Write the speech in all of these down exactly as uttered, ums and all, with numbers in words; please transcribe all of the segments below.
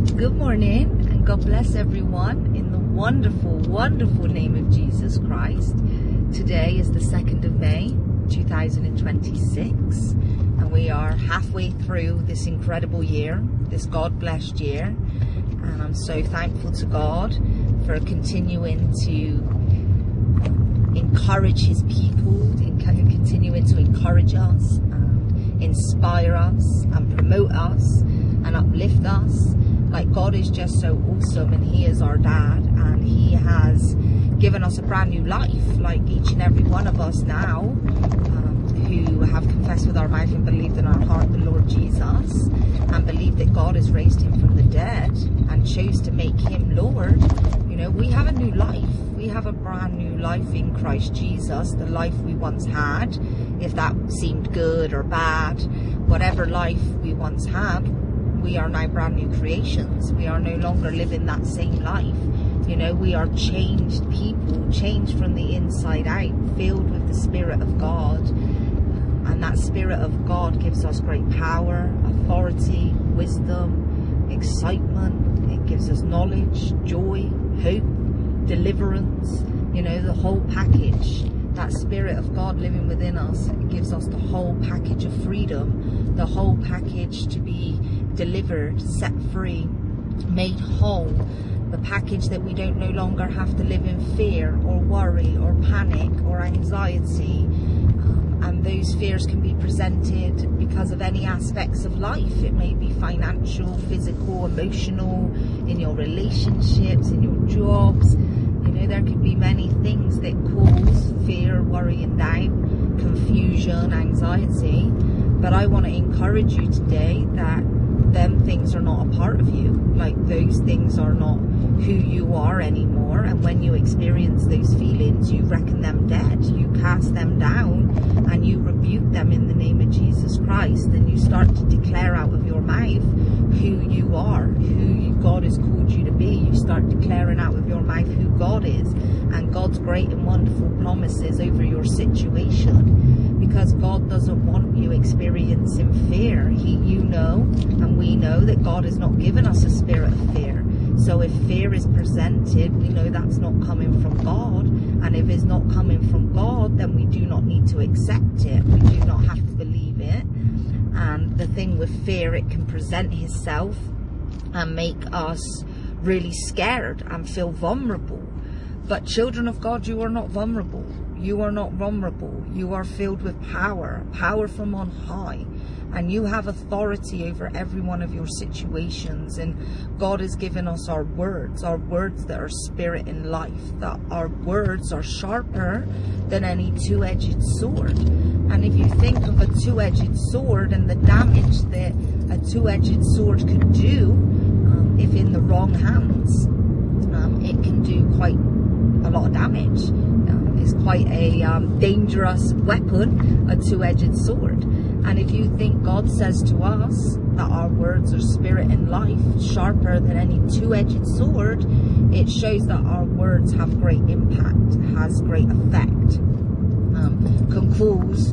Good morning, and God bless everyone in the wonderful, wonderful name of Jesus Christ. Today is the second of May, two thousand twenty-six, and we are halfway through this incredible year, this God-blessed year, and I'm so thankful to God for continuing to encourage His people, in continuing to encourage us, and inspire us, and promote us, and uplift us. Like, God is just so awesome, and He is our dad, and He has given us a brand new life, like each and every one of us now, um, who have confessed with our mouth and believed in our heart the Lord Jesus, and believed that God has raised Him from the dead and chose to make Him Lord. You know, we have a new life. We have a brand new life in Christ Jesus, the life we once had, if that seemed good or bad, whatever life we once had, we are now brand new creations. We are no longer living that same life. You know, we are changed people, changed from the inside out, filled with the Spirit of God. And that Spirit of God gives us great power, authority, wisdom, excitement. It gives us knowledge, joy, hope, deliverance, you know, the whole package. That Spirit of God living within us, it gives us the whole package of freedom, the whole package to be delivered, set free, made whole, the package that we don't no longer have to live in fear or worry or panic or anxiety. Um, and those fears can be presented because of any aspects of life. It may be financial, physical, emotional, in your relationships, in your jobs. You know, there could be many things that cause fear, worry and doubt, confusion, anxiety. But I want to encourage you today that them things are not a part of you. Like, those things are not who you are anymore. And when you experience those feelings, you reckon them dead. You cast them down and you rebuke them in the name of Jesus Christ. And you start to declare out of your mouth who you are, who you, God has called you to be. You start declaring out of your mouth who God is and God's great and wonderful promises over your situation. Because God doesn't want you experiencing fear. He, you know, and we know that God has not given us a spirit of fear. So if fear is presented, we know that's not coming from God. And if it's not coming from God, then we do not need to accept it. We do not have to believe it. And the thing with fear, it can present itself and make us really scared and feel vulnerable. But children of God, you are not vulnerable. You are not vulnerable. You are filled with power, power from on high. And you have authority over every one of your situations. And God has given us our words, our words that are spirit and life. That our words are sharper than any two-edged sword. And if you think of a two-edged sword and the damage that a two-edged sword could do, um, if in the wrong hands, um, it can do quite a lot of damage. Um, it's quite a um, dangerous weapon, a two-edged sword. And if you think God says to us that our words are spirit and life, sharper than any two-edged sword, it shows that our words have great impact, has great effect, um, can cause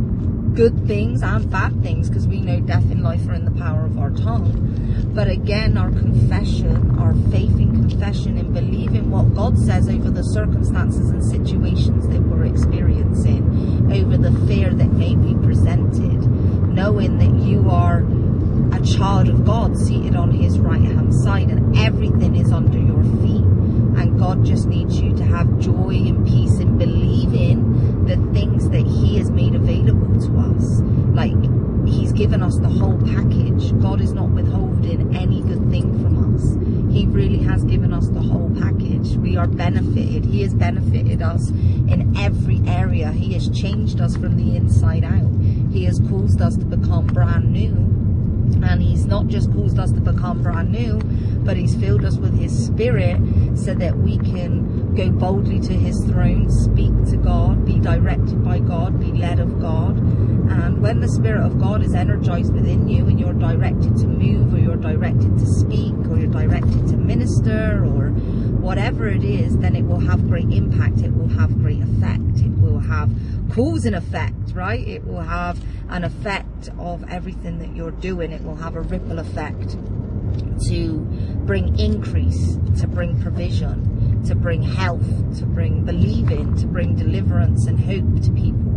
good things and bad things, because we know death and life are in the power of our tongue. But again, our confession, our faith in confession and believing what God says over the circumstances and situations that we're experiencing, over the fear that may be presented, knowing that you are a child of God seated on His right hand side and everything is under your feet. And God just needs you to have joy and peace in believing the things that He has made available to us. Like, He's given us the whole package. God is not withholding any good thing from us. He really has given us the whole package. We are benefited. He has benefited us in every area. He has changed us from the inside out. He has caused us to become brand new. And He's not just caused us to become brand new, but He's filled us with His Spirit so that we can go boldly to His throne, speak to God, be directed by God, be led of God. And when the Spirit of God is energized within you and you're directed to move, or you're directed to speak, or you're directed to minister, or whatever it is, then it will have great impact. It will have great effect. It will have cause and effect, right? It will have an effect of everything that you're doing. It will have a ripple effect to bring increase, to bring provision, to bring health, to bring believing, to bring deliverance and hope to people.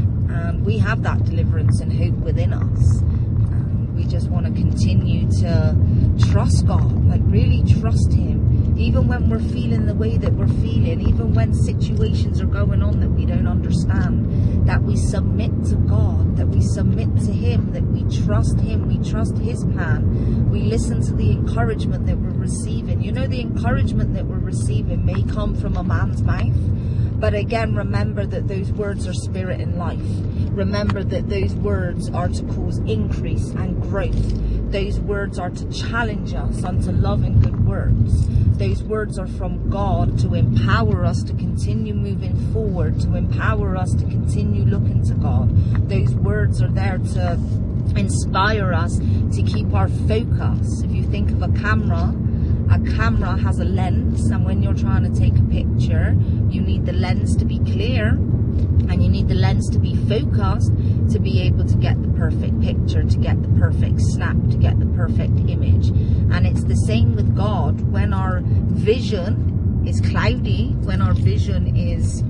And we have that deliverance and hope within us. And we just want to continue to trust God, like really trust Him, even when we're feeling the way that we're feeling, even when situations are going on that we don't understand, that we submit to God, that we submit to Him, that we trust Him, we trust His plan. We listen to the encouragement that we're receiving. You know, the encouragement that we're receiving may come from a man's mouth, but again, remember that those words are spirit and life. Remember that those words are to cause increase and growth. Those words are to challenge us unto love and good works. Those words are from God to empower us to continue moving forward, to empower us to continue looking to God. Those words are there to inspire us to keep our focus. If you think of a camera, a camera has a lens, and when you're trying to take a picture, you need the lens to be clear, and you need the lens to be focused to be able to get the perfect picture, to get the perfect snap, to get the perfect image. And it's the same with God. When our vision is cloudy, when our vision is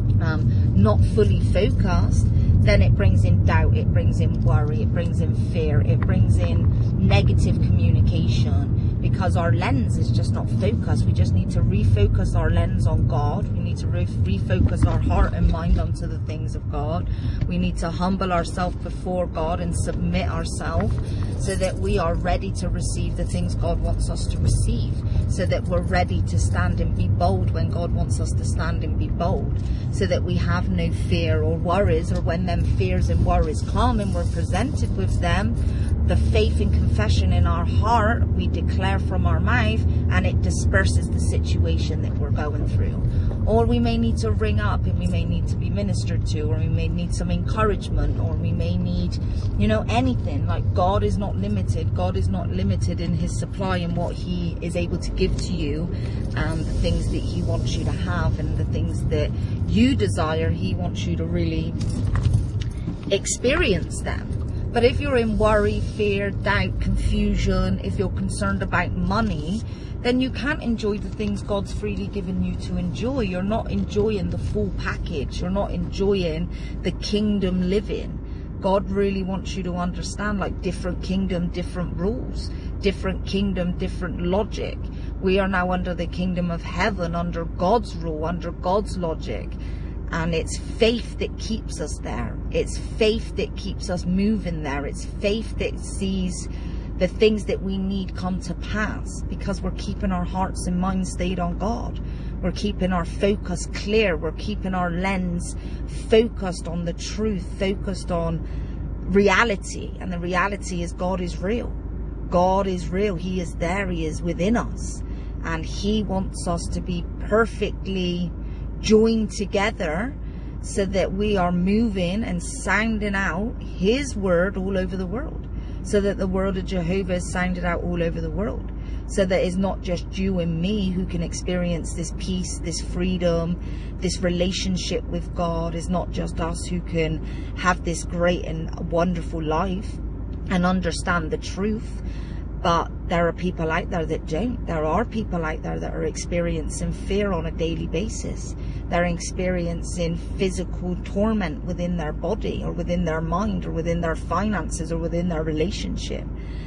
um, not fully focused, then it brings in doubt, it brings in worry, it brings in fear, it brings in negative communication, because our lens is just not focused. We just need to refocus our lens on God. We need to re refocus our heart and mind onto the things of God. We need to humble ourselves before God and submit ourselves so that we are ready to receive the things God wants us to receive, so that we're ready to stand and be bold when God wants us to stand and be bold, so that we have no fear or worries, or when them fears and worries come and we're presented with them, the faith and confession in our heart, we declare from our mouth, and it disperses the situation that we're going through. Or we may need to ring up and we may need to be ministered to, or we may need some encouragement, or we may need, you know, anything. Like, God is not limited. God is not limited in His supply and what He is able to give to you, and the things that He wants you to have, and the things that you desire. He wants you to really experience them. But if you're in worry, fear, doubt, confusion, if you're concerned about money, then you can't enjoy the things God's freely given you to enjoy. You're not enjoying the full package. You're not enjoying the kingdom living. God really wants you to understand, like, different kingdom, different rules, different kingdom, different logic. We are now under the kingdom of heaven, under God's rule, under God's logic. And it's faith that keeps us there. It's faith that keeps us moving there. It's faith that sees the things that we need come to pass, because we're keeping our hearts and minds stayed on God. We're keeping our focus clear. We're keeping our lens focused on the truth, focused on reality. And the reality is God is real. God is real. He is there. He is within us. And He wants us to be perfectly joined together so that we are moving and sounding out His word all over the world, so that the word of Jehovah is sounded out all over the world, so that it's not just you and me who can experience this peace, this freedom, this relationship with God. It's not just us who can have this great and wonderful life and understand the truth, but there are people out there that don't. There are people out there that are experiencing fear on a daily basis. They're experiencing physical torment within their body, or within their mind, or within their finances, or within their relationship.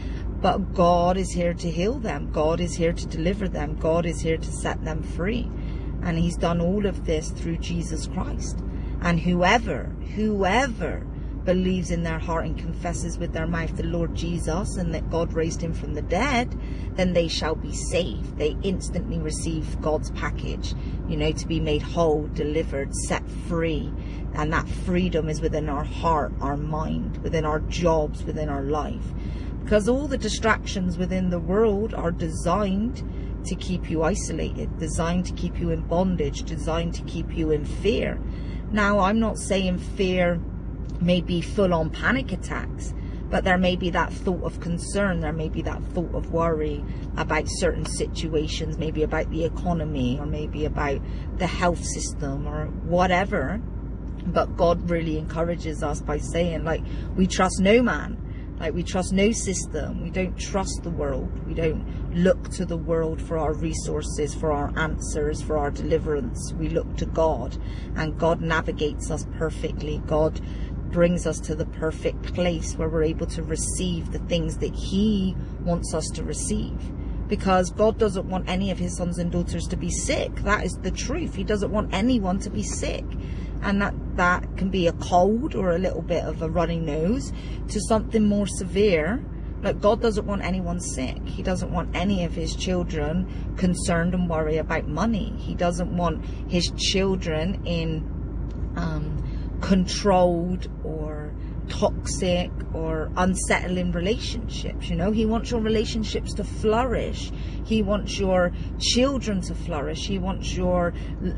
But God is here to heal them. God is here to deliver them. God is here to set them free. And He's done all of this through Jesus Christ. And whoever, whoever believes in their heart and confesses with their mouth the Lord Jesus, and that God raised Him from the dead, then they shall be saved. They instantly receive God's package, you know, to be made whole, delivered, set free. And that freedom is within our heart, our mind, within our jobs, within our life. Because all the distractions within the world are designed to keep you isolated, designed to keep you in bondage, designed to keep you in fear. Now, I'm not saying fear may be full-on panic attacks, but there may be that thought of concern, there may be that thought of worry about certain situations, maybe about the economy, or maybe about the health system, or whatever. But God really encourages us by saying, like, we trust no man, Like, we trust no system. We don't trust the world. We don't look to the world for our resources, for our answers, for our deliverance. We look to God, and God navigates us perfectly. God brings us to the perfect place where we're able to receive the things that he wants us to receive. Because God doesn't want any of his sons and daughters to be sick. That is the truth. He doesn't want anyone to be sick. And that, that can be a cold or a little bit of a runny nose to something more severe. Like, God doesn't want anyone sick. He doesn't want any of his children concerned and worried about money. He doesn't want his children in um, controlled or toxic or unsettling relationships. You know, he wants your relationships to flourish. He wants your children to flourish. He wants your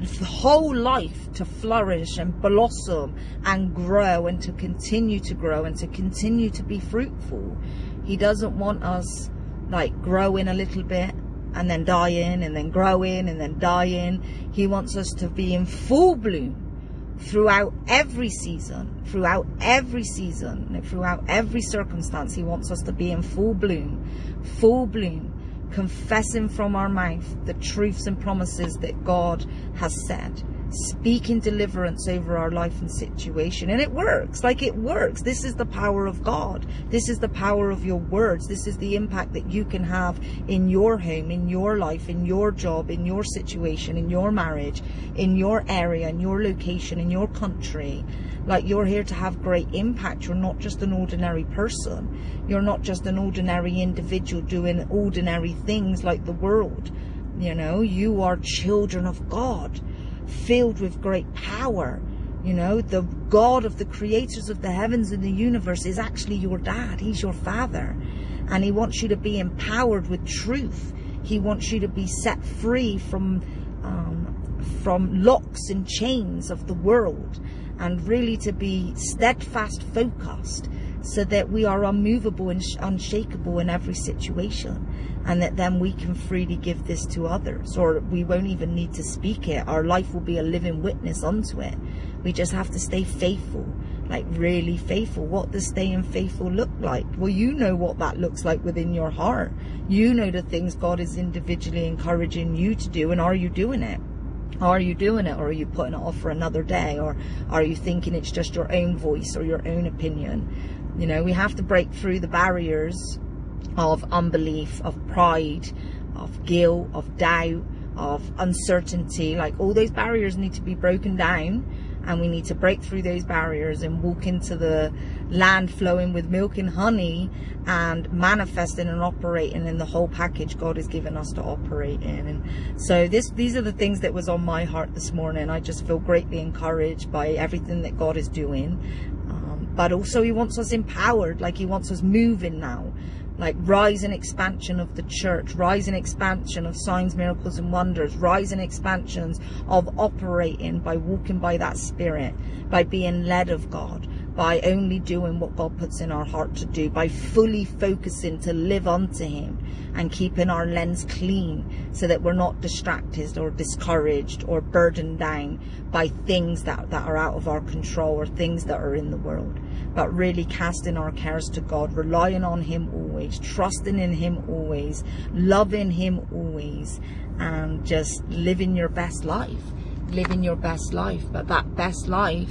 whole life to flourish and blossom and grow, and to continue to grow and to continue to be fruitful. He doesn't want us like growing a little bit and then dying and then growing and then dying. He wants us to be in full bloom throughout every season, throughout every season, throughout every circumstance. He wants us to be in full bloom, full bloom, confessing from our mouth the truths and promises that God has said, speaking deliverance over our life and situation. And it works. Like, it works. This is the power of God. This is the power of your words. This is the impact that you can have in your home, in your life, in your job, in your situation, in your marriage, in your area, in your location, in your country. Like, you're here to have great impact. You're not just an ordinary person. You're not just an ordinary individual doing ordinary things like the world. You know, you are children of God, filled with great power. You know, the God of the creators of the heavens and the universe is actually your dad. He's your father, and he wants you to be empowered with truth. He wants you to be set free from um, from locks and chains of the world, and really to be steadfast focused, so that we are unmovable and unshakable in every situation, and that then we can freely give this to others, or we won't even need to speak it. Our life will be a living witness unto it. We just have to stay faithful, like really faithful. What does staying faithful look like? Well, you know what that looks like within your heart. You know the things God is individually encouraging you to do, and are you doing it? Are you doing it, or are you putting it off for another day? Or are you thinking it's just your own voice or your own opinion? You know, we have to break through the barriers of unbelief, of pride, of guilt, of doubt, of uncertainty. Like, all those barriers need to be broken down, and we need to break through those barriers and walk into the land flowing with milk and honey, and manifesting and operating in the whole package God has given us to operate in. And so this, these are the things that was on my heart this morning. I just feel greatly encouraged by everything that God is doing. Um, but also he wants us empowered, like he wants us moving now. Like, rise and expansion of the church, rise and expansion of signs, miracles and wonders, rise and expansions of operating by walking by that Spirit, by being led of God, by only doing what God puts in our heart to do, by fully focusing to live unto him, and keeping our lens clean so that we're not distracted or discouraged or burdened down by things that, that are out of our control, or things that are in the world. But really casting our cares to God, relying on him always, trusting in him always, loving him always, and just living your best life. Living your best life. But that best life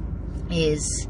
is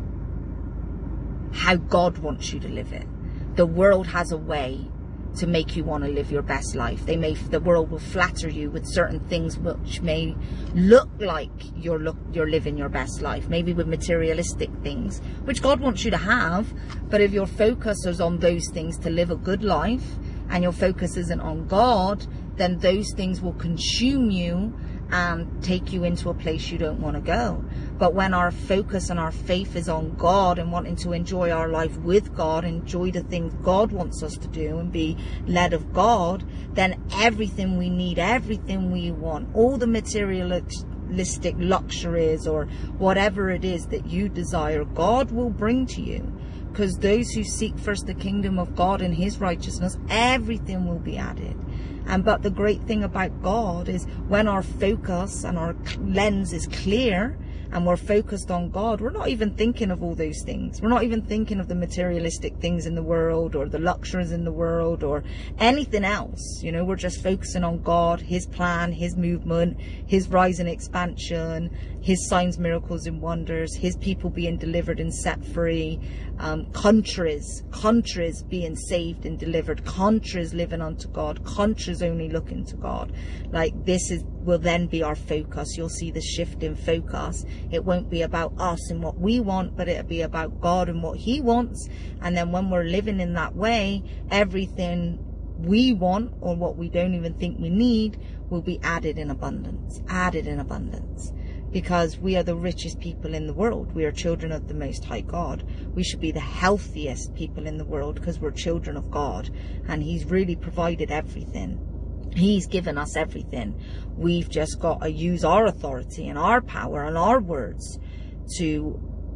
how God wants you to live it. The world has a way to make you want to live your best life. They may, the world will flatter you with certain things which may look like you're look you're living your best life, maybe with materialistic things, which God wants you to have. But if your focus is on those things to live a good life, and your focus isn't on God, then those things will consume you and take you into a place you don't want to go. But when our focus and our faith is on God, and wanting to enjoy our life with God, enjoy the things God wants us to do, and be led of God, then everything we need, everything we want, all the materialistic luxuries or whatever it is that you desire, God will bring to you. Because those who seek first the kingdom of God and his righteousness, everything will be added. And but the great thing about God is when our focus and our lens is clear and we're focused on God, we're not even thinking of all those things. We're not even thinking of the materialistic things in the world or the luxuries in the world or anything else. You know, we're just focusing on God, his plan, his movement, his rise and expansion, his signs, miracles and wonders, his people being delivered and set free, um, countries, countries being saved and delivered, countries living unto God, countries only looking to God. Like this is will then be our focus. You'll see the shift in focus. It won't be about us and what we want, but it'll be about God and what he wants. And then when we're living in that way, everything we want or what we don't even think we need will be added in abundance, added in abundance. Because we are the richest people in the world. We are children of the Most High God. We should be the healthiest people in the world because we're children of God. And he's really provided everything. He's given us everything. We've just got to use our authority and our power and our words to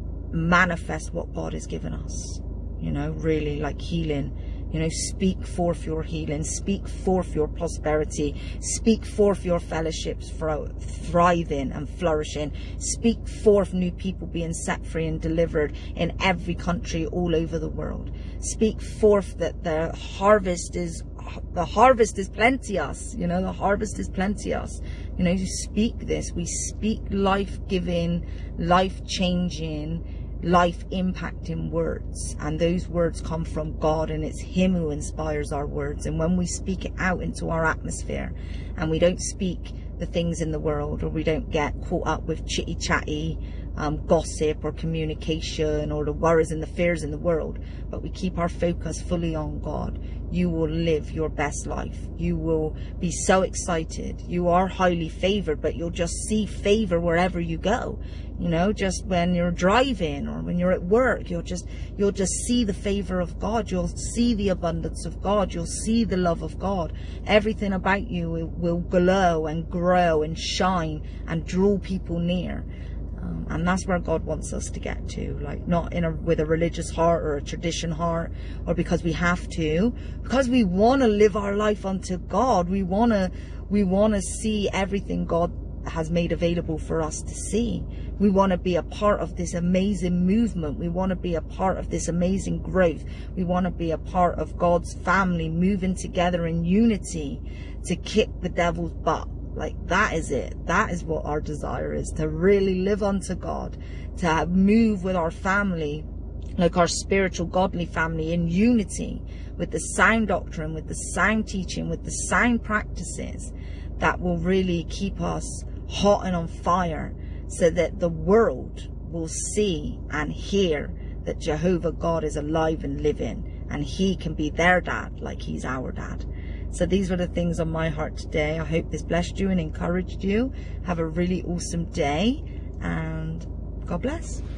manifest what God has given us. You know, really like healing. You know, speak forth your healing, speak forth your prosperity, speak forth your fellowships thriving and flourishing, speak forth new people being set free and delivered in every country all over the world. Speak forth that the harvest is the harvest is plenteous. You know, the harvest is plenteous. You know, you speak this. We speak life-giving, life-changing, life-impacting words, and those words come from God, and it's him who inspires our words. And when we speak it out into our atmosphere and we don't speak the things in the world, or we don't get caught up with chitty chatty um, gossip or communication or the worries and the fears in the world, but we keep our focus fully on God, you will live your best life. You will be so excited. You are highly favored, but you'll just see favor wherever you go. You know, just when you're driving or when you're at work, you'll just you'll just see the favor of God. You'll see the abundance of God. You'll see the love of God. Everything about you will, will glow and grow and shine and draw people near. Um, and that's where God wants us to get to, like not in a with a religious heart or a tradition heart, or because we have to, because we want to live our life unto God. We want to we want to see everything God has made available for us to see. We want to be a part of this amazing movement. We want to be a part of this amazing growth. We want to be a part of God's family moving together in unity to kick the devil's butt. Like that is it. That is what our desire is, to really live unto God, to move with our family, like our spiritual godly family, in unity with the sound doctrine, with the sound teaching, with the sound practices that will really keep us hot and on fire, so that the world will see and hear that Jehovah God is alive and living, and he can be their dad like he's our dad. So these were the things on my heart today. I hope this blessed you and encouraged you. Have a really awesome day, and God bless.